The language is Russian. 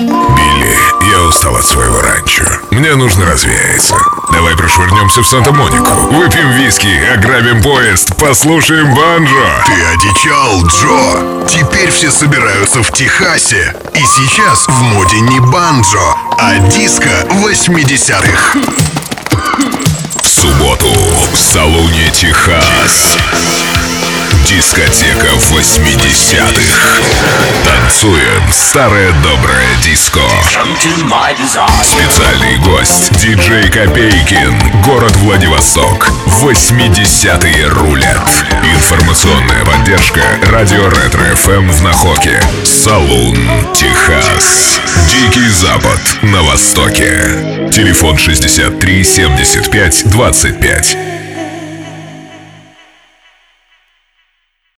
Билли, я устал от своего ранчо. Мне нужно развеяться. Давай прошвырнемся в Санта-Монику. Выпьем виски, ограбим поезд, послушаем банджо. Ты одичал, Джо. Теперь все собираются в Техасе. И сейчас в моде не банджо, а диско 80-х. В субботу в салоне Техас. Дискотека 80-х. Танцуем старое доброе диско. Специальный гость диджей Копейкин. Город Владивосток. 80-е рулят. Информационная поддержка радио Ретро ФМ в Находке. Салон Техас. Дикий Запад на Востоке. Телефон 63 75 25.